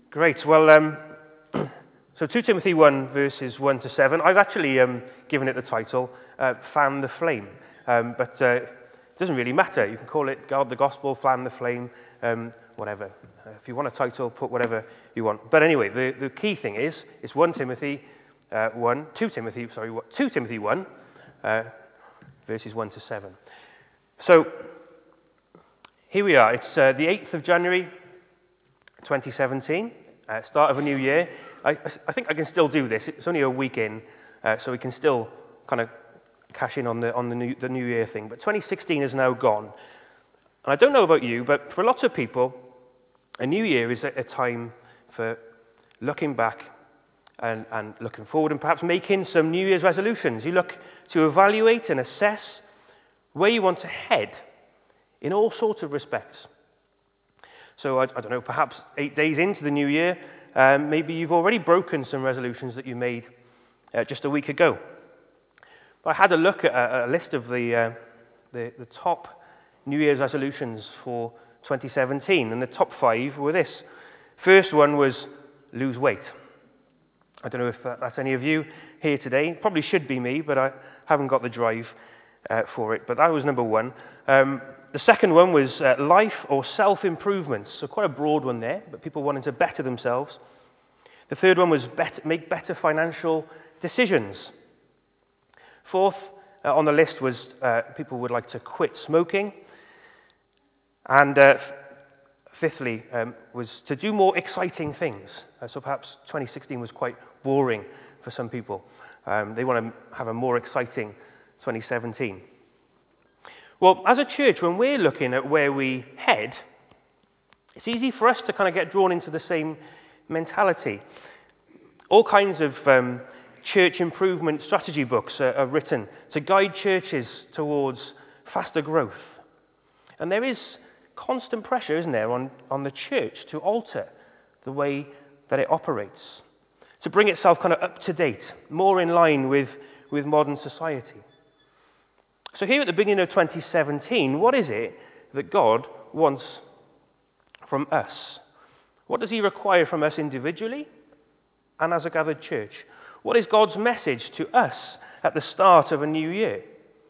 Great. Well, so 2 Timothy 1, verses 1 to 7. I've actually given it the title, Fan the Flame. But it doesn't really matter. You can call it Guard the Gospel, Fan the Flame, whatever. If you want a title, put whatever you want. But anyway, the key thing is, it's 2 Timothy 1, verses 1 to 7. So, here we are. It's the 8th of January, 2017, start of a new year. I think I can still do this. It's only a week in, so we can still kind of cash in on the new year thing. But 2016 is now gone. And I don't know about you, but for lots of people, a new year is a time for looking back and looking forward and perhaps making some New Year's resolutions. You look to evaluate and assess where you want to head in all sorts of respects. So, I don't know, perhaps 8 days into the new year, maybe you've already broken some resolutions that you made just a week ago. But I had a look at a list of the top New Year's resolutions for 2017, and the top 5 were this. First one was lose weight. I don't know if that's any of you here today. Probably should be me, but I haven't got the drive for it. But that was number 1. The second one was life or self-improvement. So quite a broad one there, but people wanting to better themselves. The third one was make better financial decisions. Fourth on the list was people would like to quit smoking. And fifthly was to do more exciting things. So perhaps 2016 was quite boring for some people. They want to have a more exciting 2017. Well, as a church, when we're looking at where we head, it's easy for us to kind of get drawn into the same mentality. All kinds of church improvement strategy books are written to guide churches towards faster growth. And there is constant pressure, isn't there, on the church to alter the way that it operates, to bring itself kind of up to date, more in line with modern society. So here at the beginning of 2017, what is it that God wants from us? What does he require from us individually and as a gathered church? What is God's message to us at the start of a new year?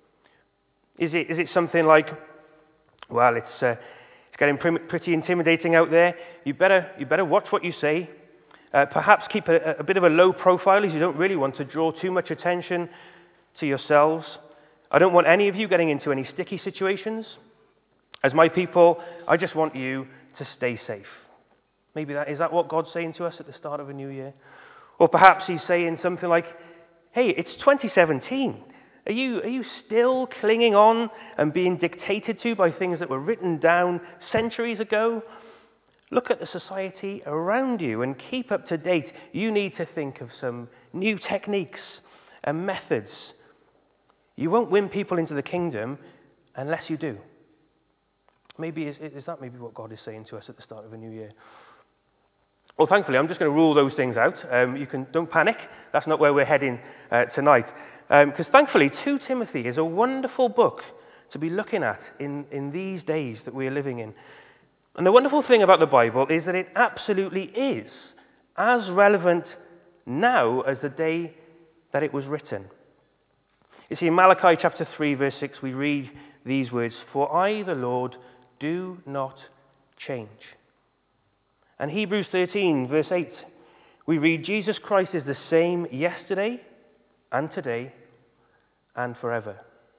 Is it something like, well, it's getting pretty intimidating out there. You better watch what you say. Perhaps keep a bit of a low profile as you don't really want to draw too much attention to yourselves. I don't want any of you getting into any sticky situations. As my people, I just want you to stay safe. Maybe is that what God's saying to us at the start of a new year? Or perhaps he's saying something like, hey, it's 2017. Are you still clinging on and being dictated to by things that were written down centuries ago? Look at the society around you and keep up to date. You need to think of some new techniques and methods. You won't win people into the kingdom unless you do. Maybe is that maybe what God is saying to us at the start of a new year? Well, thankfully, I'm just going to rule those things out. Don't panic. That's not where we're heading tonight. Because thankfully, 2 Timothy is a wonderful book to be looking at in these days that we're living in. And the wonderful thing about the Bible is that it absolutely is as relevant now as the day that it was written. You see, in Malachi chapter 3, verse 6, we read these words, "For I, the Lord, do not change." And Hebrews 13, verse 8, we read, "Jesus Christ is the same yesterday and today and forever."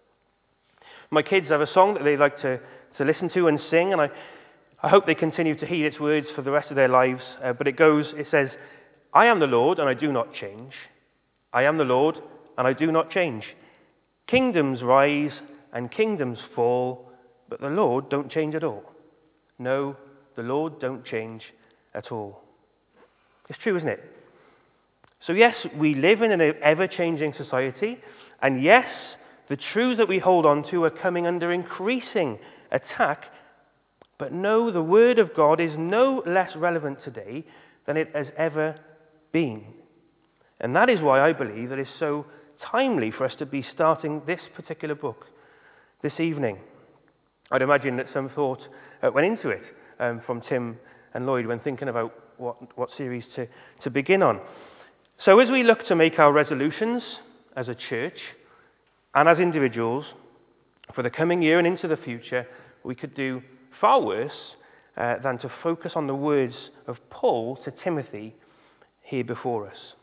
My kids have a song that they like to listen to and sing, and I hope they continue to heed its words for the rest of their lives. But it says, "I am the Lord and I do not change. I am the Lord and I do not change. Kingdoms rise and kingdoms fall, but the Lord don't change at all." No, the Lord don't change at all. It's true, isn't it? So yes, we live in an ever-changing society, and yes, the truths that we hold on to are coming under increasing attack, but no, the Word of God is no less relevant today than it has ever been. And that is why I believe that it's so timely for us to be starting this particular book this evening. I'd imagine that some thought went into it from Tim and Lloyd when thinking about what series to begin on. So as we look to make our resolutions as a church and as individuals for the coming year and into the future, we could do far worse than to focus on the words of Paul to Timothy here before us.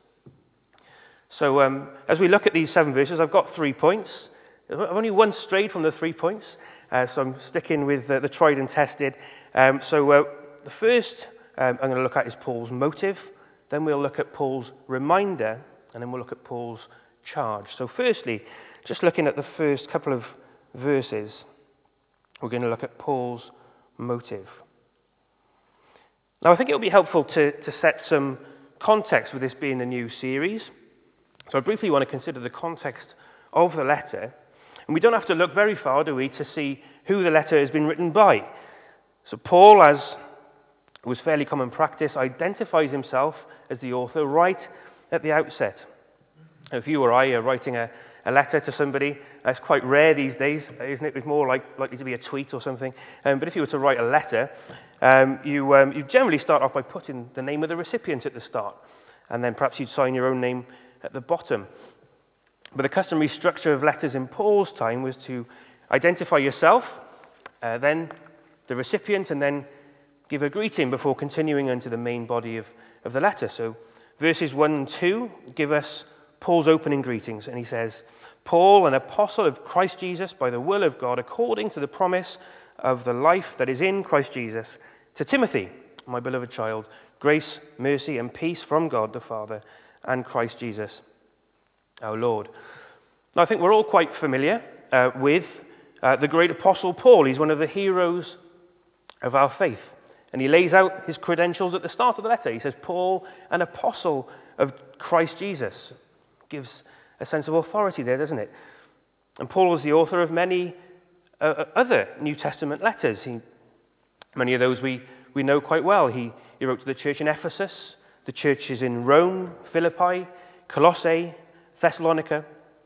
So as we look at these 7 verses, I've got 3 points. I've only one strayed from the 3 points, so I'm sticking with the tried and tested. The first I'm going to look at is Paul's motive, then we'll look at Paul's reminder, and then we'll look at Paul's charge. So firstly, just looking at the first couple of verses, we're going to look at Paul's motive. Now, I think it will be helpful to set some context with this being a new series. So I briefly want to consider the context of the letter. And we don't have to look very far, do we, to see who the letter has been written by. So Paul, as was fairly common practice, identifies himself as the author right at the outset. If you or I are writing a letter to somebody, it's quite rare these days, isn't it? It's more likely to be a tweet or something. But if you were to write a letter, you generally start off by putting the name of the recipient at the start. And then perhaps you'd sign your own name at the bottom. But the customary structure of letters in Paul's time was to identify yourself, then the recipient, and then give a greeting before continuing into the main body of the letter. So verses 1 and 2 give us Paul's opening greetings, and he says, Paul, an apostle of Christ Jesus, by the will of God, according to the promise of the life that is in Christ Jesus, to Timothy, my beloved child, grace, mercy, and peace from God the Father and Christ Jesus, our Lord. Now, I think we're all quite familiar with the great apostle Paul. He's one of the heroes of our faith. And he lays out his credentials at the start of the letter. He says, Paul, an apostle of Christ Jesus. Gives a sense of authority there, doesn't it? And Paul was the author of many other New Testament letters. Many of those we know quite well. He wrote to the church in Ephesus, the churches in Rome, Philippi, Colossae, Thessalonica.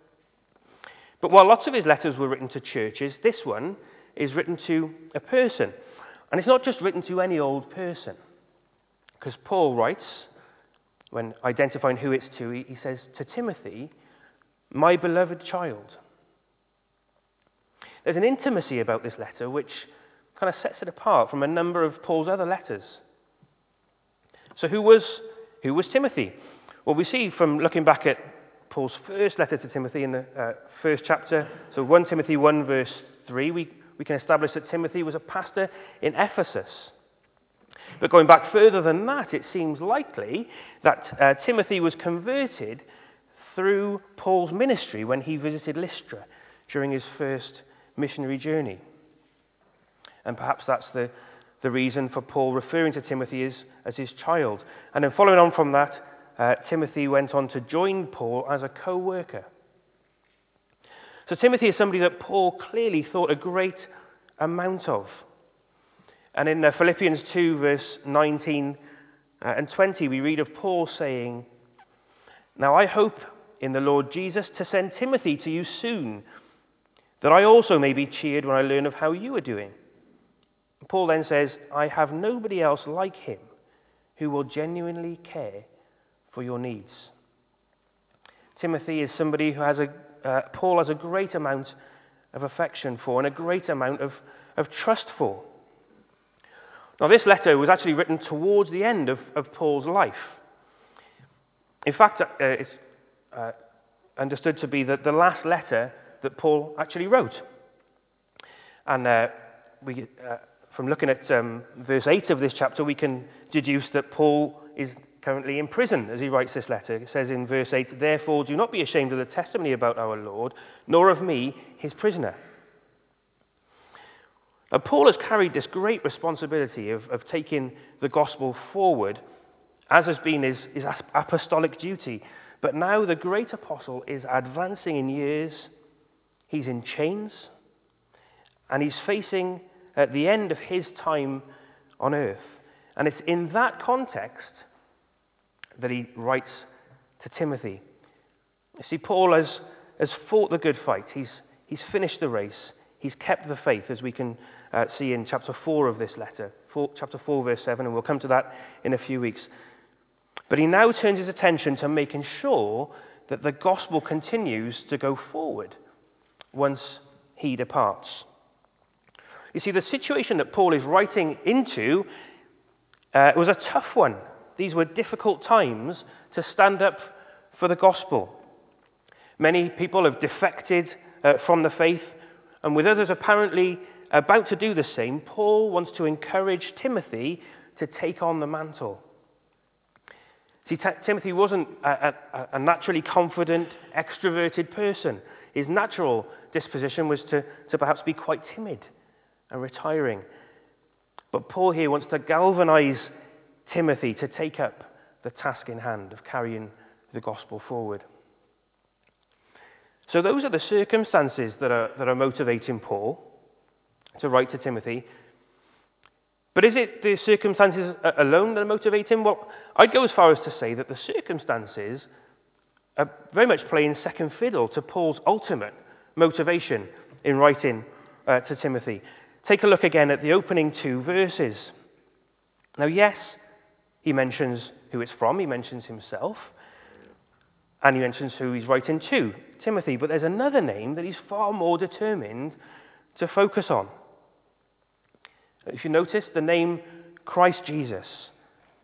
But while lots of his letters were written to churches, this one is written to a person. And it's not just written to any old person. Because Paul writes, when identifying who it's to, he says, to Timothy, my beloved child. There's an intimacy about this letter which kind of sets it apart from a number of Paul's other letters. So who was Timothy? Well, we see from looking back at Paul's first letter to Timothy in the first chapter, so 1 Timothy 1 verse 3, we can establish that Timothy was a pastor in Ephesus. But going back further than that, it seems likely that Timothy was converted through Paul's ministry when he visited Lystra during his first missionary journey. And perhaps that's the reason for Paul referring to Timothy as his child. And then following on from that, Timothy went on to join Paul as a co-worker. So Timothy is somebody that Paul clearly thought a great amount of. And in Philippians 2, verse 19 and 20, we read of Paul saying, now I hope in the Lord Jesus to send Timothy to you soon, that I also may be cheered when I learn of how you are doing. Paul then says, I have nobody else like him who will genuinely care for your needs. Timothy is somebody who Paul has a great amount of affection for and a great amount of trust for. Now, this letter was actually written towards the end of Paul's life. In fact, it's understood to be the last letter that Paul actually wrote. And from looking at verse 8 of this chapter, we can deduce that Paul is currently in prison as he writes this letter. It says in verse 8, therefore do not be ashamed of the testimony about our Lord, nor of me, his prisoner. Now, Paul has carried this great responsibility of taking the gospel forward, as has been his apostolic duty. But now the great apostle is advancing in years, he's in chains, and he's facing at the end of his time on earth. And it's in that context that he writes to Timothy. You see, Paul has fought the good fight. He's finished the race. He's kept the faith, as we can see in chapter 4 of this letter, chapter 4, verse 7, and we'll come to that in a few weeks. But he now turns his attention to making sure that the gospel continues to go forward once he departs. You see, the situation that Paul is writing into was a tough one. These were difficult times to stand up for the gospel. Many people have defected from the faith, and with others apparently about to do the same, Paul wants to encourage Timothy to take on the mantle. See, Timothy wasn't a naturally confident, extroverted person. His natural disposition was to perhaps be quite timid and retiring. But Paul here wants to galvanize Timothy to take up the task in hand of carrying the gospel forward. So those are the circumstances that are motivating Paul to write to Timothy. But is it the circumstances alone that are motivating? Well, I'd go as far as to say that the circumstances are very much playing second fiddle to Paul's ultimate motivation in writing to Timothy. Take a look again at the opening 2 verses. Now, yes, he mentions who it's from, he mentions himself, and he mentions who he's writing to, Timothy. But there's another name that he's far more determined to focus on. If you notice, the name Christ Jesus.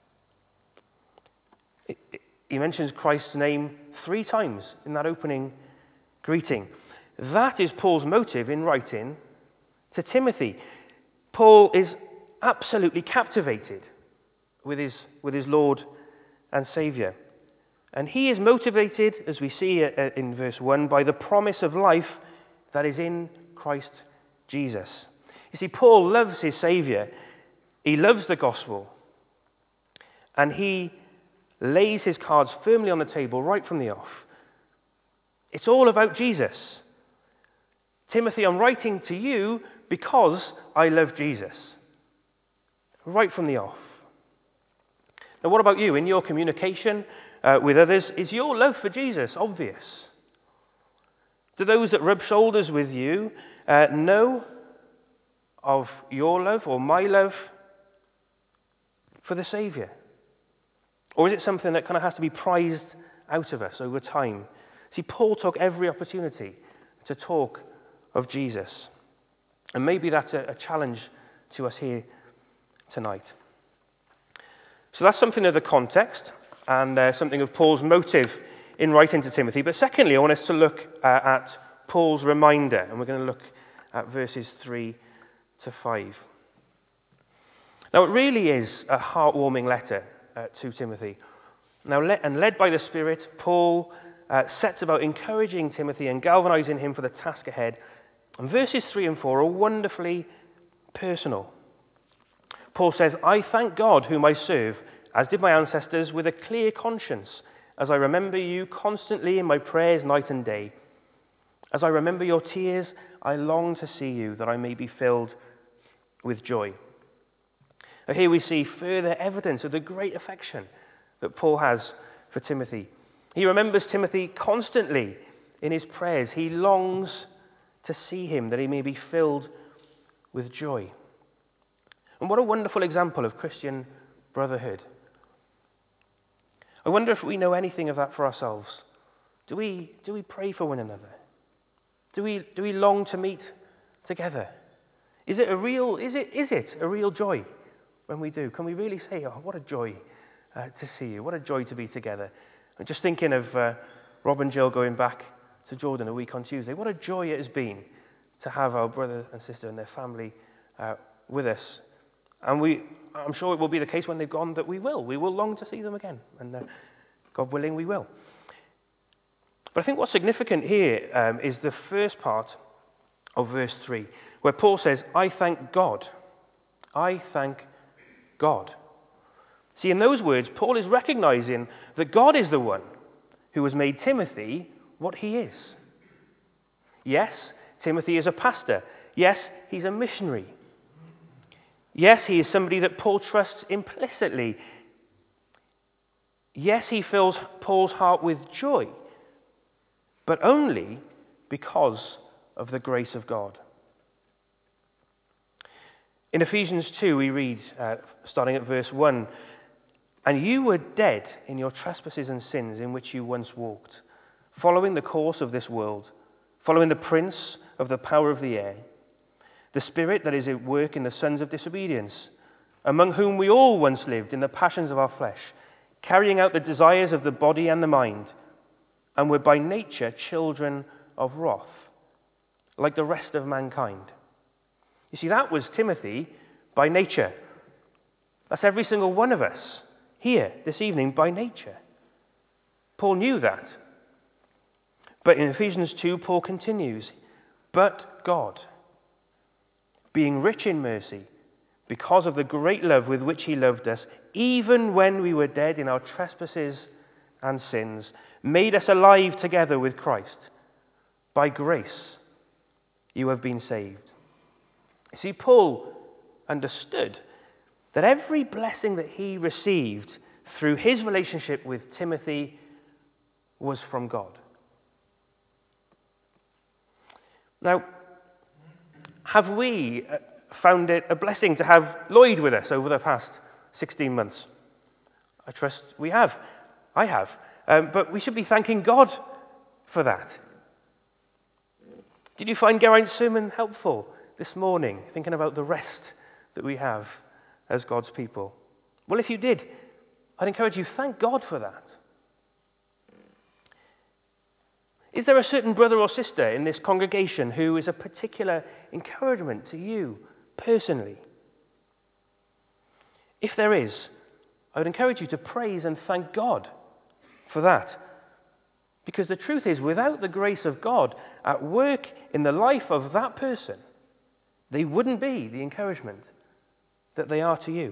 He mentions Christ's name 3 times in that opening greeting. That is Paul's motive in writing to Timothy. Paul is absolutely captivated with his Lord and Savior. And he is motivated, as we see in verse 1, by the promise of life that is in Christ Jesus. You see, Paul loves his Savior. He loves the gospel. And he lays his cards firmly on the table right from the off. It's all about Jesus. Timothy, I'm writing to you because I love Jesus. Right from the off. Now, what about you? In your communication with others, is your love for Jesus obvious? Do those that rub shoulders with you know of your love or my love for the Savior? Or is it something that kind of has to be prized out of us over time? See, Paul took every opportunity to talk of Jesus. And maybe that's a challenge to us here tonight. So that's something of the context and something of Paul's motive in writing to Timothy. But secondly, I want us to look at Paul's reminder. And we're going to look at verses 3 to 5. Now, it really is a heartwarming letter to Timothy. Now, led by the Spirit, Paul sets about encouraging Timothy and galvanizing him for the task ahead. And verses 3 and 4 are wonderfully personal. Paul says, I thank God whom I serve, as did my ancestors, with a clear conscience, as I remember you constantly in my prayers night and day. As I remember your tears, I long to see you, that I may be filled with joy. Now, here we see further evidence of the great affection that Paul has for Timothy. He remembers Timothy constantly in his prayers. He longs to see him, that he may be filled with joy. And what a wonderful example of Christian brotherhood. I wonder if we know anything of that for ourselves. Do we pray for one another? Do we long to meet together? Is it a real joy when we do? Can we really say, oh, what a joy to see you, what a joy to be together? I'm just thinking of Rob and Jill going back to Jordan a week on Tuesday. What a joy it has been to have our brother and sister and their family with us. And I'm sure it will be the case when they've gone that we will long to see them again. And God willing, we will. But I think what's significant here is the first part of verse 3, where Paul says, I thank God. I thank God. See, in those words, Paul is recognizing that God is the one who has made Timothy what he is. Yes, Timothy is a pastor. Yes, he's a missionary. Yes, he is somebody that Paul trusts implicitly. Yes, he fills Paul's heart with joy, but only because of the grace of God. In Ephesians 2, we read, starting at verse 1, "And you were dead in your trespasses and sins in which you once walked, following the course of this world, following the prince of the power of the air, the spirit that is at work in the sons of disobedience, among whom we all once lived in the passions of our flesh, carrying out the desires of the body and the mind, and were by nature children of wrath, like the rest of mankind." You see, that was Timothy by nature. That's every single one of us here this evening by nature. Paul knew that. But in Ephesians 2, Paul continues, "But God, being rich in mercy, because of the great love with which he loved us, even when we were dead in our trespasses and sins, made us alive together with Christ. By grace you have been saved." You see, Paul understood that every blessing that he received through his relationship with Timothy was from God. Now, have we found it a blessing to have Lloyd with us over the past 16 months? I trust we have. I have. But we should be thanking God for that. Did you find Geraint's sermon helpful this morning, thinking about the rest that we have as God's people? Well, if you did, I'd encourage you, thank God for that. Is there a certain brother or sister in this congregation who is a particular encouragement to you personally? If there is, I would encourage you to praise and thank God for that. Because the truth is, without the grace of God at work in the life of that person, they wouldn't be the encouragement that they are to you.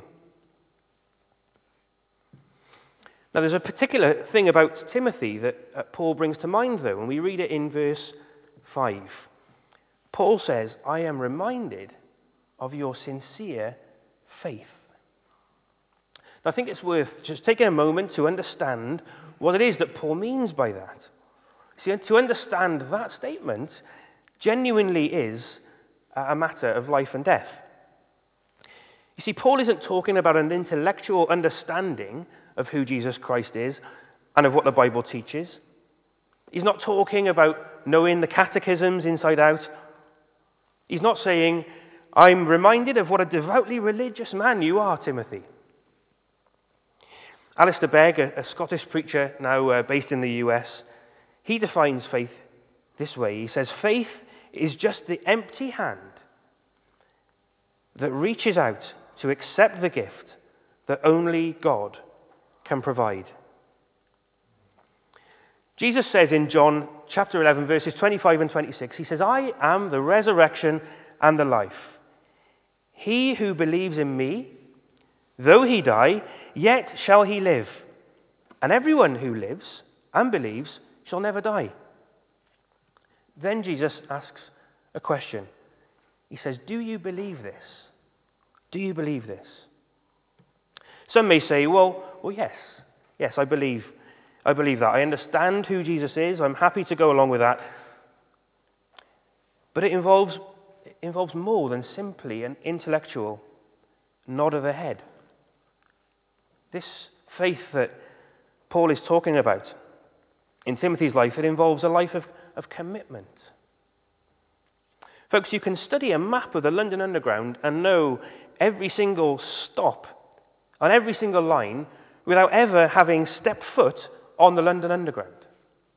Now, there's a particular thing about Timothy that Paul brings to mind, though, and we read it in verse 5. Paul says, "I am reminded of your sincere faith." Now, I think it's worth just taking a moment to understand what it is that Paul means by that. See, to understand that statement genuinely is a matter of life and death. You see, Paul isn't talking about an intellectual understanding of who Jesus Christ is and of what the Bible teaches. He's not talking about knowing the catechisms inside out. He's not saying, "I'm reminded of what a devoutly religious man you are, Timothy." Alistair Begg, a Scottish preacher now based in the US, he defines faith this way. He says, "Faith is just the empty hand that reaches out to accept the gift that only God can provide." Jesus says in John chapter 11, verses 25 and 26, he says, "I am the resurrection and the life. He who believes in me, though he die, yet shall he live. And everyone who lives and believes shall never die." Then Jesus asks a question. He says, "Do you believe this? Do you believe this?" Some may say, well, yes. Yes, I believe that. I understand who Jesus is. I'm happy to go along with that. But it involves more than simply an intellectual nod of the head. This faith that Paul is talking about in Timothy's life, it involves a life of commitment. Folks, you can study a map of the London Underground and know every single stop on every single line without ever having stepped foot on the London Underground.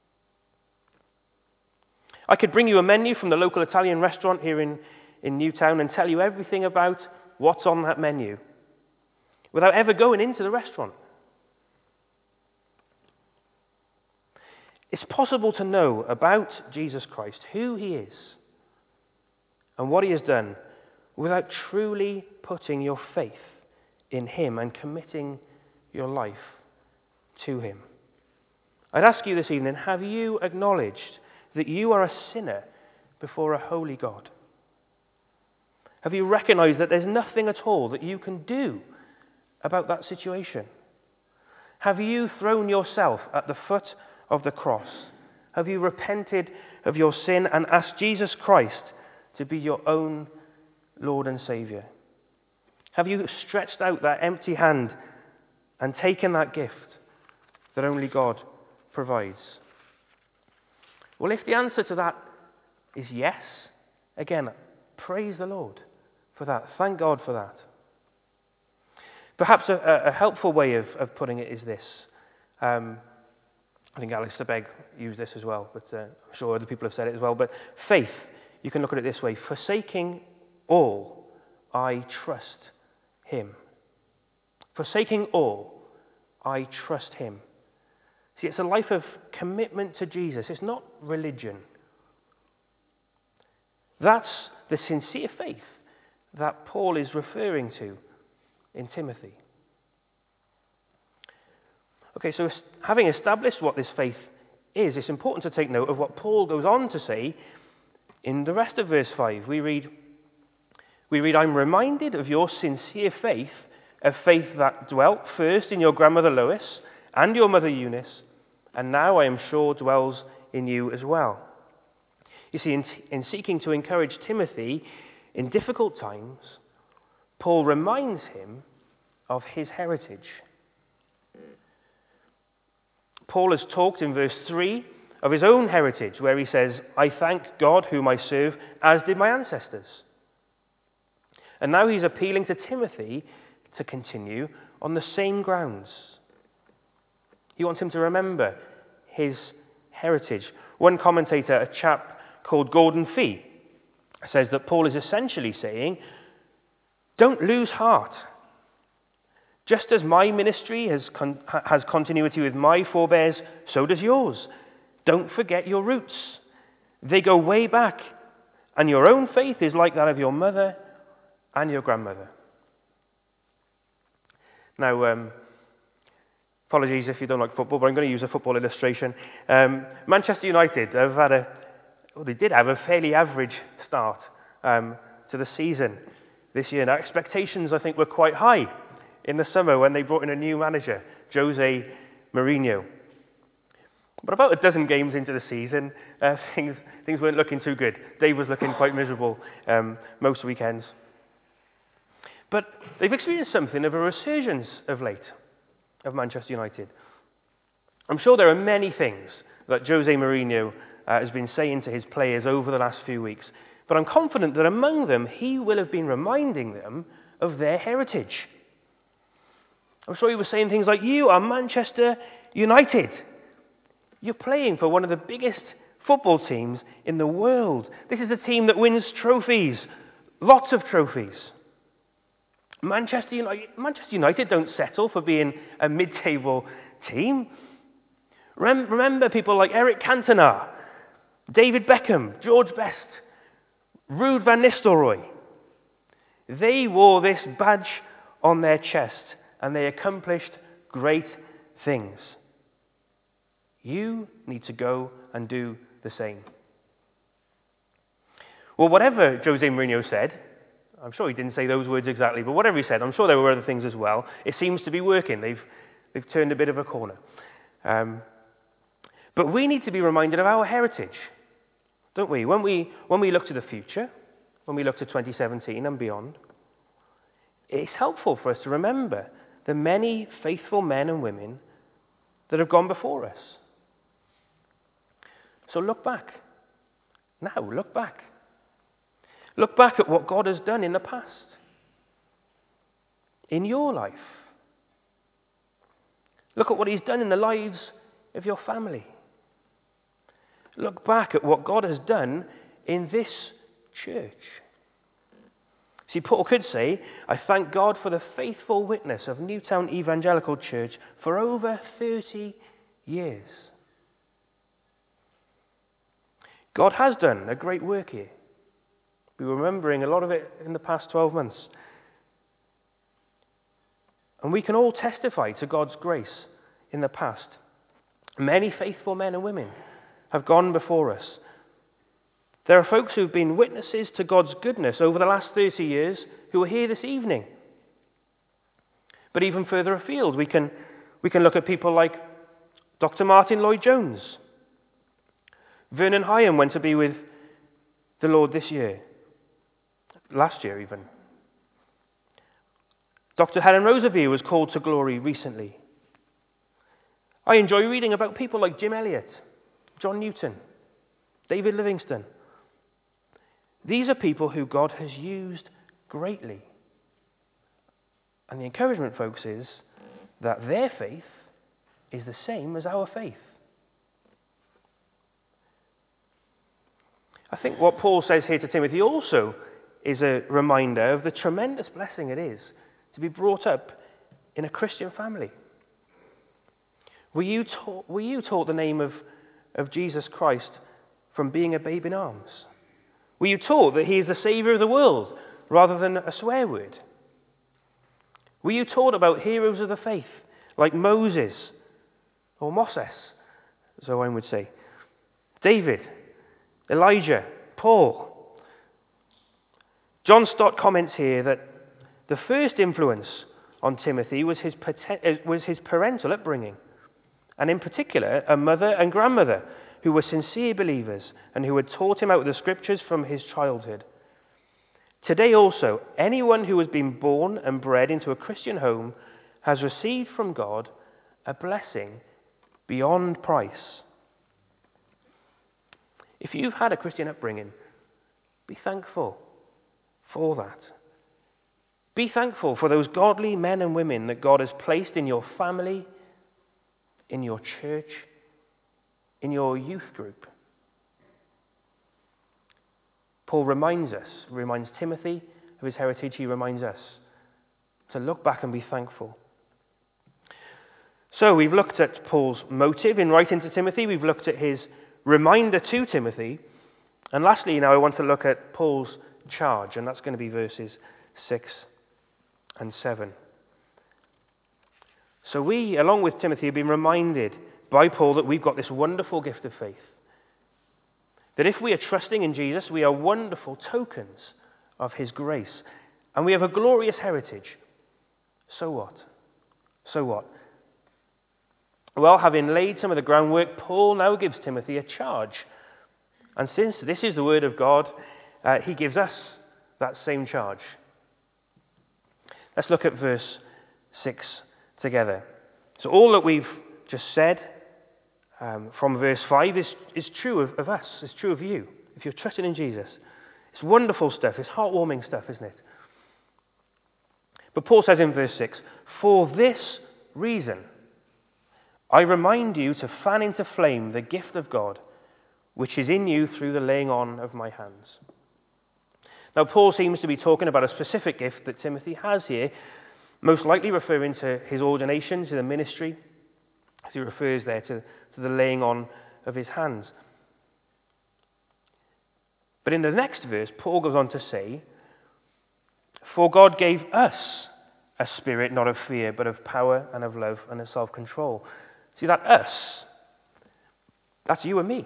I could bring you a menu from the local Italian restaurant here in Newtown and tell you everything about what's on that menu without ever going into the restaurant. It's possible to know about Jesus Christ, who he is, and what he has done without truly putting your faith in him and committing your life to him. I'd ask you this evening, have you acknowledged that you are a sinner before a holy God? Have you recognized that there's nothing at all that you can do about that situation? Have you thrown yourself at the foot of the cross? Have you repented of your sin and asked Jesus Christ to be your own Lord and Savior? Have you stretched out that empty hand and taken that gift that only God provides? Well, if the answer to that is yes, again, praise the Lord for that. Thank God for that. Perhaps a helpful way of putting it is this. I think Alistair Begg used this as well, but I'm sure other people have said it as well. But faith, you can look at it this way: forsaking all, I trust him. Forsaking all, I trust him. See, it's a life of commitment to Jesus. It's not religion. That's the sincere faith that Paul is referring to in Timothy. Okay, so having established what this faith is, it's important to take note of what Paul goes on to say in the rest of verse 5. We read, I'm reminded of your sincere faith, a faith that dwelt first in your grandmother Lois and your mother Eunice, and now I am sure dwells in you as well. You see, in seeking to encourage Timothy in difficult times, Paul reminds him of his heritage. Paul has talked in verse 3 of his own heritage, where he says, I thank God whom I serve, as did my ancestors. And now he's appealing to Timothy to continue on the same grounds. He wants him to remember his heritage. One commentator, a chap called Gordon Fee, says that Paul is essentially saying, don't lose heart. Just as my ministry has continuity with my forebears, so does yours. Don't forget your roots. They go way back, and your own faith is like that of your mother and your grandmother. Now, apologies if you don't like football, but I'm going to use a football illustration. Manchester United they did have a fairly average start to the season this year. Now, expectations, I think, were quite high in the summer when they brought in a new manager, Jose Mourinho. But about a dozen games into the season, things weren't looking too good. Dave was looking quite miserable most weekends. But they've experienced something of a resurgence of late of Manchester United. I'm sure there are many things that Jose Mourinho has been saying to his players over the last few weeks, but I'm confident that among them, he will have been reminding them of their heritage. I'm sure he was saying things like, you are Manchester United. You're playing for one of the biggest football teams in the world. This is a team that wins trophies, lots of trophies. Manchester United don't settle for being a mid-table team. Remember people like Eric Cantona, David Beckham, George Best, Ruud van Nistelrooy. They wore this badge on their chest and they accomplished great things. You need to go and do the same. Well, whatever Jose Mourinho said, I'm sure he didn't say those words exactly, but whatever he said, I'm sure there were other things as well. It seems to be working. They've turned a bit of a corner. But we need to be reminded of our heritage, don't we? When we look to the future, when we look to 2017 and beyond, it's helpful for us to remember the many faithful men and women that have gone before us. So look back. Now, look back. Look back at what God has done in the past, in your life. Look at what he's done in the lives of your family. Look back at what God has done in this church. See, Paul could say, I thank God for the faithful witness of Newtown Evangelical Church for over 30 years. God has done a great work here. We're remembering a lot of it in the past 12 months. And we can all testify to God's grace in the past. Many faithful men and women have gone before us. There are folks who've been witnesses to God's goodness over the last 30 years who are here this evening. But even further afield, we can look at people like Dr. Martin Lloyd-Jones. Vernon Hyam went to be with the Lord this year. Last year even. Dr. Helen Roseveare was called to glory recently. I enjoy reading about people like Jim Elliot, John Newton, David Livingstone. These are people who God has used greatly. And the encouragement, folks, is that their faith is the same as our faith. I think what Paul says here to Timothy also is a reminder of the tremendous blessing it is to be brought up in a Christian family. Were you taught the name of Jesus Christ from being a babe in arms? Were you taught that he is the Saviour of the world rather than a swear word? Were you taught about heroes of the faith like Moses or Moses, as Owen would say, David, Elijah, Paul? John Stott comments here that the first influence on Timothy was his parental upbringing, and in particular, a mother and grandmother who were sincere believers and who had taught him out the scriptures from his childhood. Today also, anyone who has been born and bred into a Christian home has received from God a blessing beyond price. If you've had a Christian upbringing, be thankful for that. Be thankful for those godly men and women that God has placed in your family, in your church, in your youth group. Paul reminds Timothy of his heritage. He reminds us to look back and be thankful. So we've looked at Paul's motive in writing to Timothy. We've looked at his reminder to Timothy. And lastly, now I want to look at Paul's charge, and that's going to be verses 6 and 7. So we, along with Timothy, have been reminded by Paul that we've got this wonderful gift of faith. That if we are trusting in Jesus, we are wonderful tokens of his grace. And we have a glorious heritage. So what? So what? Well, having laid some of the groundwork, Paul now gives Timothy a charge. And since this is the word of God, he gives us that same charge. Let's look at verse 6 together. So all that we've just said from verse 5 is true of us. It's true of you. If you're trusting in Jesus, it's wonderful stuff. It's heartwarming stuff, isn't it? But Paul says in verse 6, "For this reason, I remind you to fan into flame the gift of God, which is in you through the laying on of my hands." Now, Paul seems to be talking about a specific gift that Timothy has here, most likely referring to his ordination to the ministry, as he refers there to the laying on of his hands. But in the next verse, Paul goes on to say, "For God gave us a spirit not of fear, but of power and of love and of self-control." See, that us, that's you and me.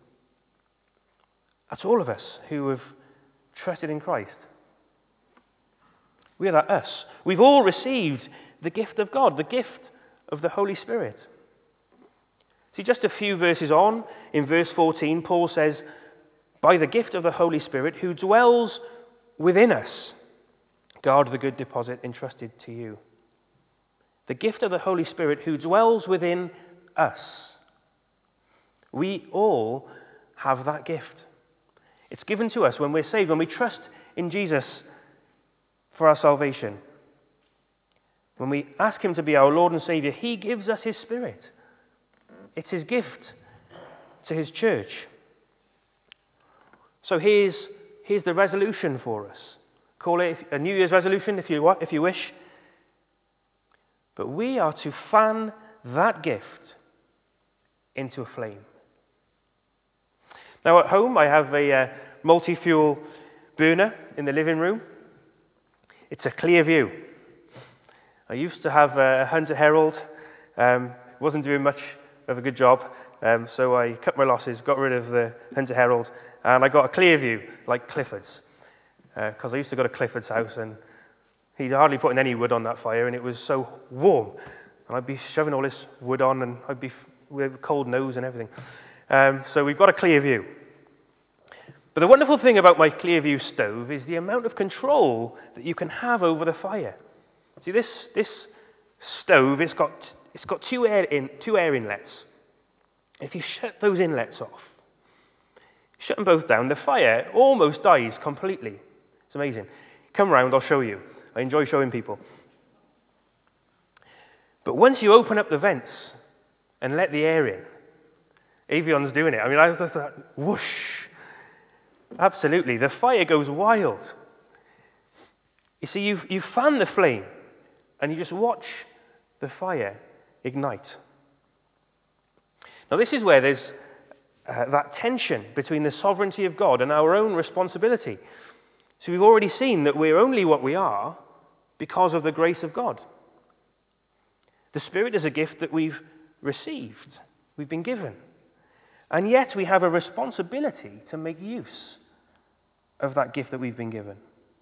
That's all of us who have trusted in Christ. We are that us. We've all received the gift of God, the gift of the Holy Spirit. See, just a few verses on, in verse 14, Paul says, "By the gift of the Holy Spirit who dwells within us, guard the good deposit entrusted to you." The gift of the Holy Spirit who dwells within us. We all have that gift. It's given to us when we're saved, when we trust in Jesus for our salvation. When we ask him to be our Lord and Savior, he gives us his Spirit. It's his gift to his church. So here's the resolution for us. Call it a New Year's resolution if you wish. But we are to fan that gift into a flame. Now at home I have a multi-fuel burner in the living room. It's a clear view. I used to have a Hunter Herald. Wasn't doing much of a good job, so I cut my losses, got rid of the Hunter Herald, and I got a clear view like Clifford's, because I used to go to Clifford's house and he'd hardly putting any wood on that fire, and it was so warm, and I'd be shoving all this wood on, and I'd be with a cold nose and everything. So we've got a clear view. But the wonderful thing about my Clearview stove is the amount of control that you can have over the fire. See, this stove, it's got two air inlets. If you shut those inlets off, shut them both down, the fire almost dies completely. It's amazing. Come round, I'll show you. I enjoy showing people. But once you open up the vents and let the air in, Avion's doing it. I mean, I just thought, whoosh. Absolutely, the fire goes wild. You see, you fan the flame and you just watch the fire ignite. Now, this is where there's that tension between the sovereignty of God and our own responsibility. So we've already seen that we're only what we are because of the grace of God. The Spirit is a gift that we've received, we've been given. And yet we have a responsibility to make use of that gift that we've been given.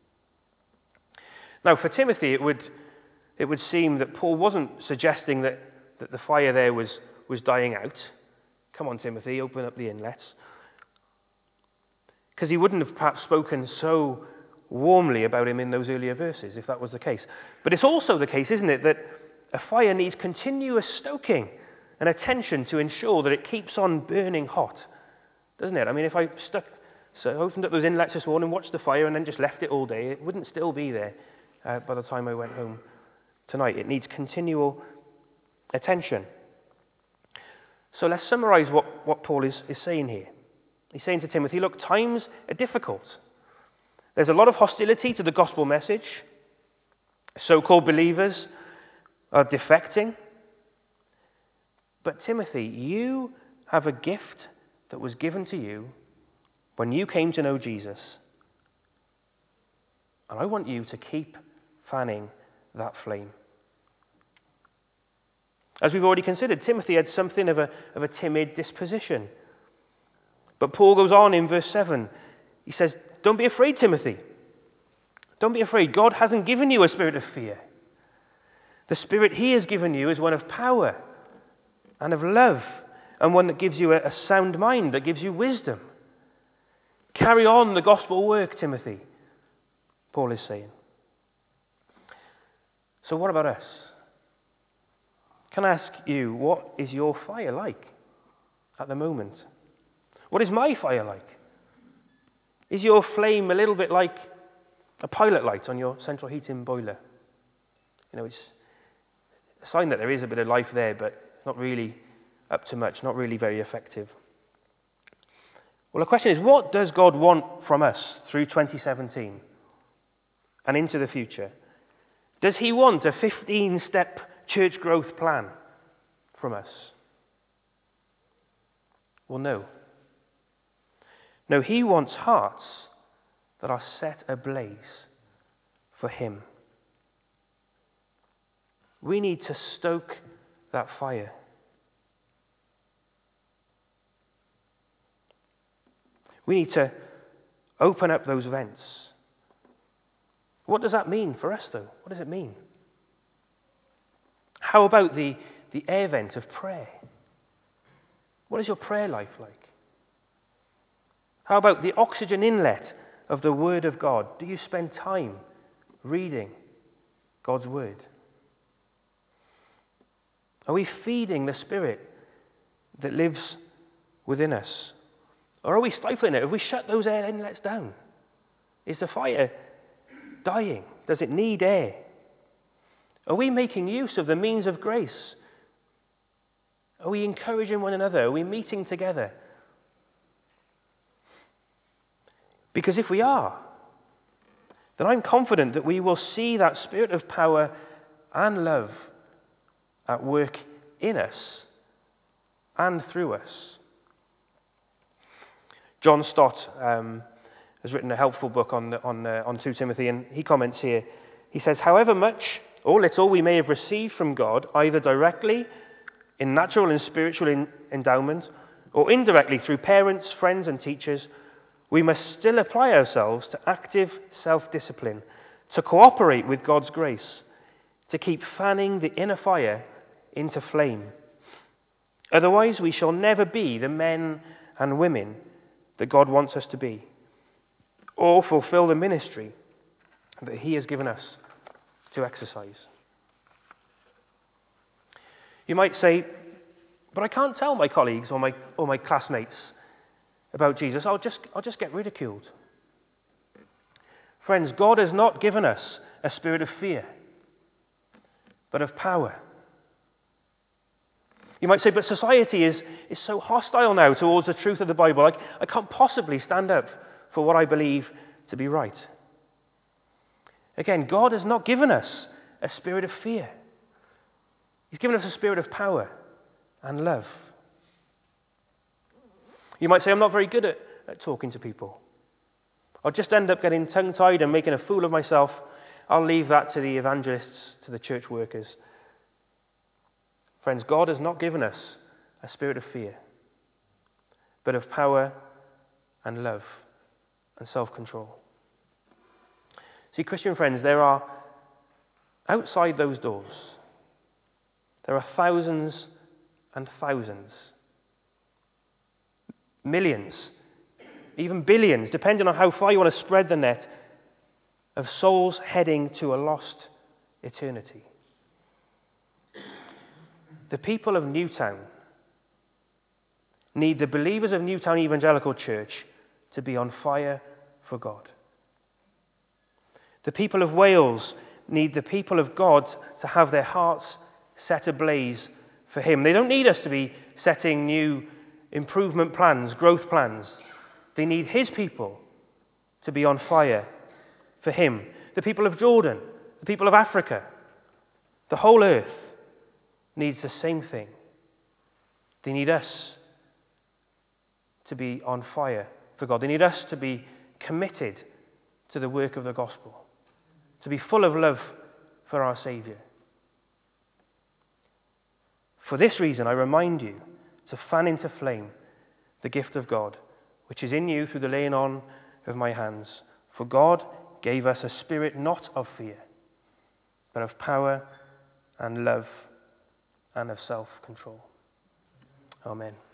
Now, for Timothy, it would seem that Paul wasn't suggesting that the fire there was dying out. Come on, Timothy, open up the inlets. Because he wouldn't have perhaps spoken so warmly about him in those earlier verses, if that was the case. But it's also the case, isn't it, that a fire needs continuous stoking and attention to ensure that it keeps on burning hot, doesn't it? I mean, if I opened up those inlets this morning, watched the fire, and then just left it all day, it wouldn't still be there by the time I went home tonight. It needs continual attention. So let's summarize what Paul is saying here. He's saying to Timothy, look, times are difficult. There's a lot of hostility to the gospel message. So-called believers are defecting. But Timothy, you have a gift that was given to you when you came to know Jesus. And I want you to keep fanning that flame. As we've already considered, Timothy had something of a timid disposition. But Paul goes on in verse 7. He says, don't be afraid, Timothy. Don't be afraid. God hasn't given you a spirit of fear. The spirit he has given you is one of power and of love, and one that gives you a sound mind, that gives you wisdom. Carry on the gospel work, Timothy, Paul is saying. So what about us? Can I ask you, what is your fire like at the moment? What is my fire like? Is your flame a little bit like a pilot light on your central heating boiler? You know, it's a sign that there is a bit of life there, but not really up to much, not really very effective. Well, the question is, what does God want from us through 2017 and into the future? Does he want a 15-step church growth plan from us? Well, no. No, he wants hearts that are set ablaze for him. We need to stoke that fire. We need to open up those vents. What does that mean for us, though? What does it mean? How about the air vent of prayer? What is your prayer life like? How about the oxygen inlet of the Word of God? Do you spend time reading God's Word? Are we feeding the Spirit that lives within us? Or are we stifling it? Have we shut those air inlets down? Is the fire dying? Does it need air? Are we making use of the means of grace? Are we encouraging one another? Are we meeting together? Because if we are, then I'm confident that we will see that spirit of power and love at work in us and through us. John Stott has written a helpful book on 2 Timothy, and he comments here. He says, however much or little we may have received from God, either directly in natural and spiritual endowment, or indirectly through parents, friends, and teachers, we must still apply ourselves to active self-discipline, to cooperate with God's grace, to keep fanning the inner fire into flame. Otherwise, we shall never be the men and women that God wants us to be, or fulfill the ministry that he has given us to exercise. You might say, but I can't tell my colleagues or my classmates about Jesus. I'll just get ridiculed. Friends, God has not given us a spirit of fear, but of power. You might say, but society is so hostile now towards the truth of the Bible. I can't possibly stand up for what I believe to be right. Again, God has not given us a spirit of fear. He's given us a spirit of power and love. You might say, I'm not very good at talking to people. I'll just end up getting tongue-tied and making a fool of myself. I'll leave that to the evangelists, to the church workers. Friends, God has not given us a spirit of fear, but of power and love and self-control. See, Christian friends, there are, outside those doors, there are thousands and thousands, millions, even billions, depending on how far you want to spread the net, of souls heading to a lost eternity. The people of Newtown need the believers of Newtown Evangelical Church to be on fire for God. The people of Wales need the people of God to have their hearts set ablaze for Him. They don't need us to be setting new improvement plans, growth plans. They need His people to be on fire for Him. The people of Jordan, the people of Africa, the whole earth needs the same thing. They need us to be on fire for God. They need us to be committed to the work of the gospel, to be full of love for our Savior. For this reason, I remind you to fan into flame the gift of God, which is in you through the laying on of my hands. For God gave us a spirit not of fear, but of power and love and of self-control. Amen.